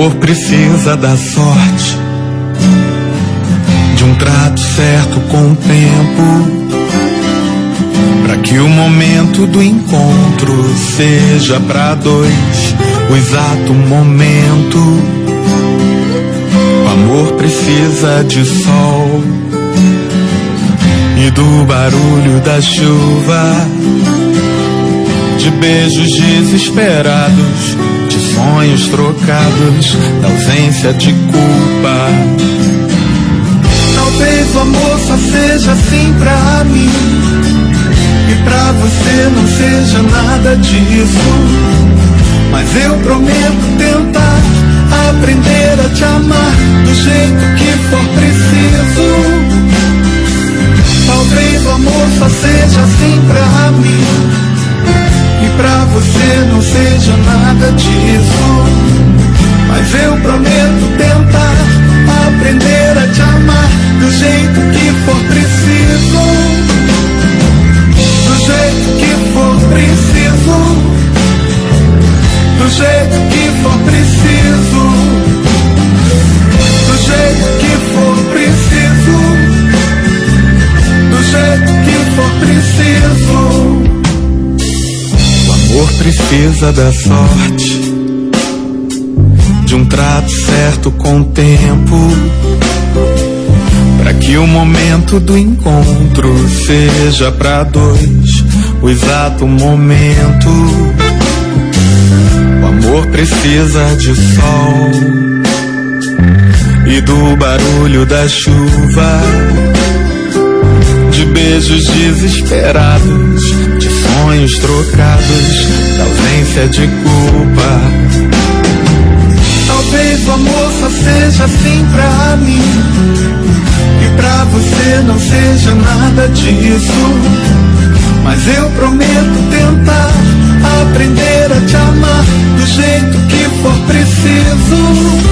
amor precisa da sorte, de um trato certo com o tempo, pra que o momento do encontro seja pra dois o exato momento. O amor precisa de sol e do barulho da chuva, de beijos desesperados, de sonhos trocados, da ausência de culpa. Talvez o amor só seja assim pra mim, e pra você não seja nada disso. Mas eu prometo tentar aprender a te amar do jeito que for preciso. Talvez o amor só seja assim pra mim, e pra você não seja nada disso. Mas eu prometo tentar aprender a te amar do jeito que for preciso. Do jeito que for preciso. Do jeito que for preciso. Do jeito que for preciso. Do jeito que for preciso. O amor precisa da sorte, de um trato certo com o tempo, pra que o momento do encontro seja pra dois o exato momento. O amor precisa de sol e do barulho da chuva, de beijos desesperados, de sonhos trocados, da ausência de culpa. Talvez o amor só seja assim pra mim, e pra você não seja nada disso. Mas eu prometo tentar aprender a te amar do jeito que for preciso.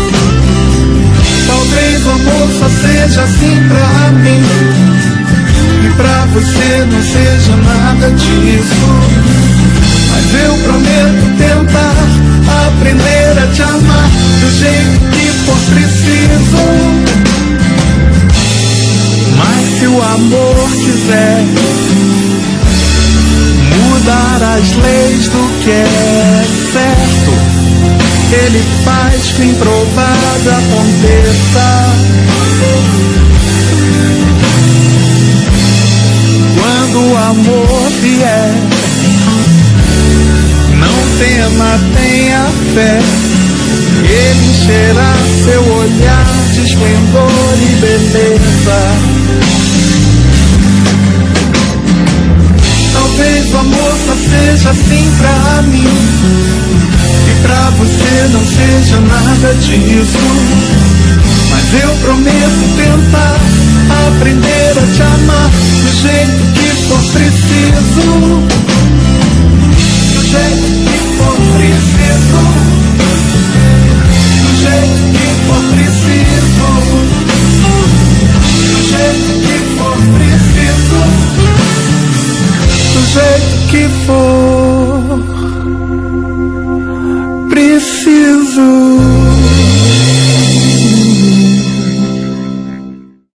Talvez o amor só seja assim pra mim, e pra você não seja nada disso. Mas eu prometo tentar aprender a te amar do jeito que for preciso. Mas se o amor quiser mudar as leis do que é certo, ele faz que o improvável aconteça. Quando o amor vier, não tema, tenha fé, ele encherá seu olhar de esplendor e beleza. Talvez o amor só seja assim pra mim, e pra você não seja nada disso. Mas eu prometo tentar aprender a te amar do jeito que for preciso. Do jeito que for preciso. Do jeito que for preciso. Do jeito que for preciso. Do jeito que for preciso.